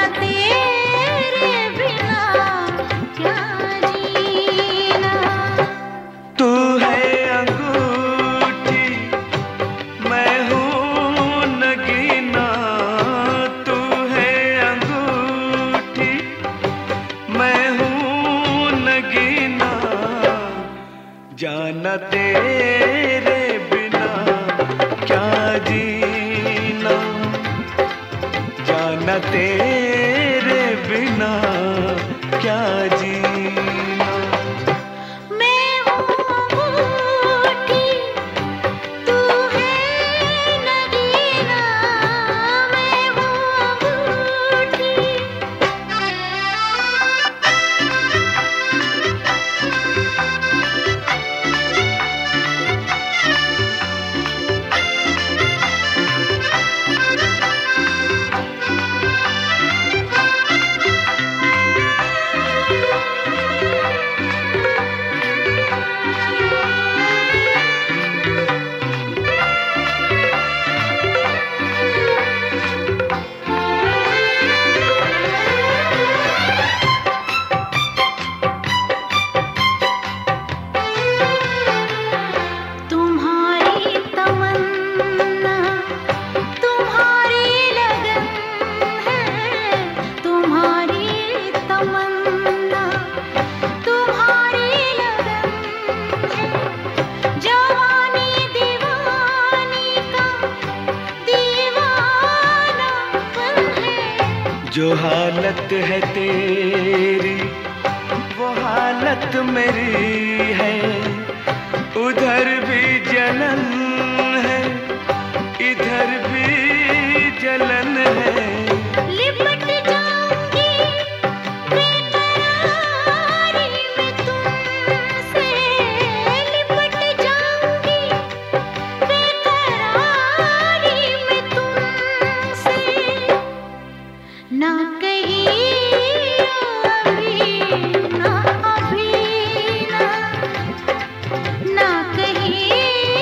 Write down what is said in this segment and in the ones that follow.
तेरे बिना क्या जीना। तू है अंगूठी, मैं हूँ नगीना। तू है अंगूठी, मैं हूँ नगीना। जाना तेरे बिना क्या जीना। जाना तेरे बिना क्या जीना। मैं हूँ अंगूठी, तू है नगीना। मैं हूँ अंगूठी। तुम्हारी तमन्ना, तुम्हारी लगन है। तुम्हारी तमन्ना, तुम्हारी लगन है। जवानी दीवानी का दीवानापन है। जो हालत है तेरी वो हालत मेरी है। उधर भी जलन है, इधर भी जलन है। लिपट जाऊंगी बेकरारी में तुमसे। लिपट जाऊंगी बेकरारी में तुमसे। ना कहीं अभी, ना अभी, ना कहीं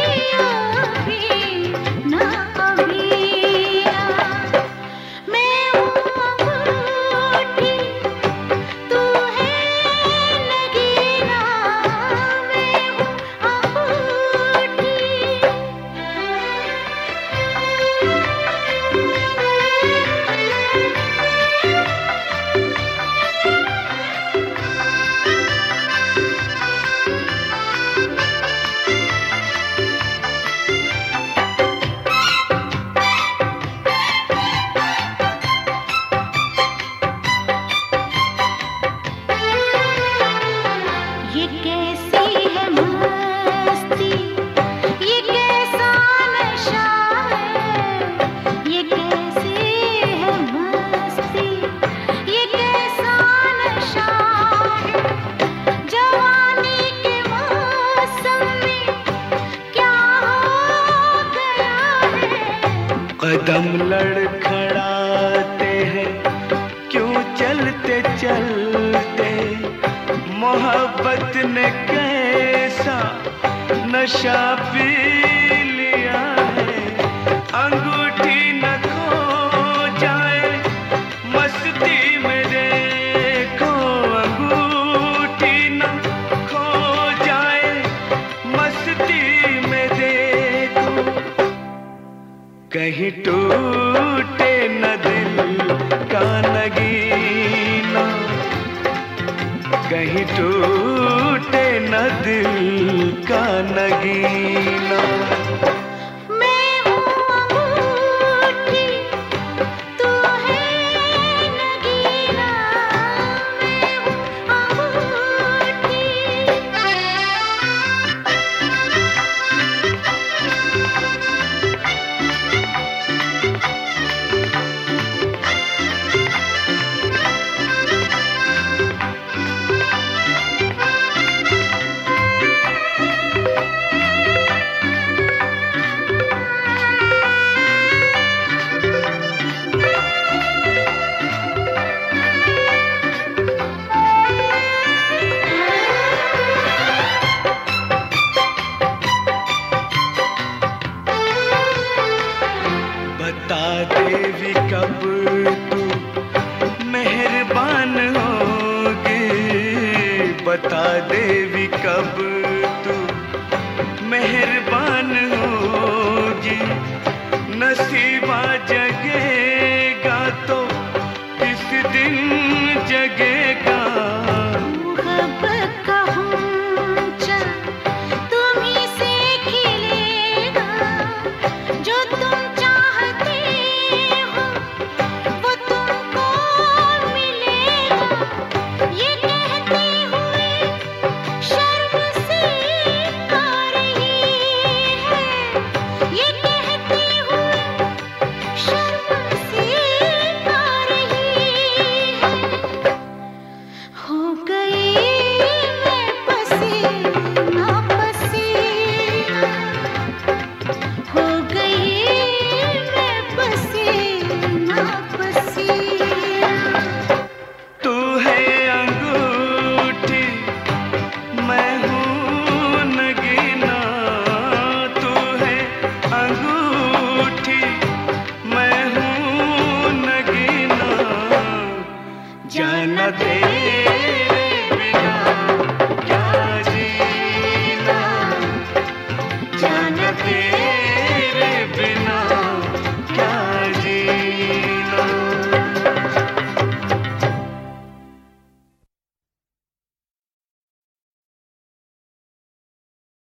अभी, ना अभी। मैं हूँ अंगूठी, तू है नगीना। मैं हूँ अंगूठी। ये कैसी है मस्ती, ये कैसा नशा है। ये कैसी है मस्ती, ये कैसा नशा है। जवानी के मौसम में क्या हो गया है। कदम लड़खड़ाते हैं क्यों चलते चलते। मोहब्बत ने कैसा नशा पी लिया है। अंगूठी न खो जाए मस्ती में देखो। अंगूठी न खो जाए मस्ती में देखो। कहीं टूटे न दिल का नगीना। कहीं टूटे न दिल का नगीना। मैं हूँ अंगूठी, तू है नगीना। मैं हूँ अंगूठी। बता देवी कब तू मेहरबान होगी। नसीबा जगेगा तो किस दिन जगेगा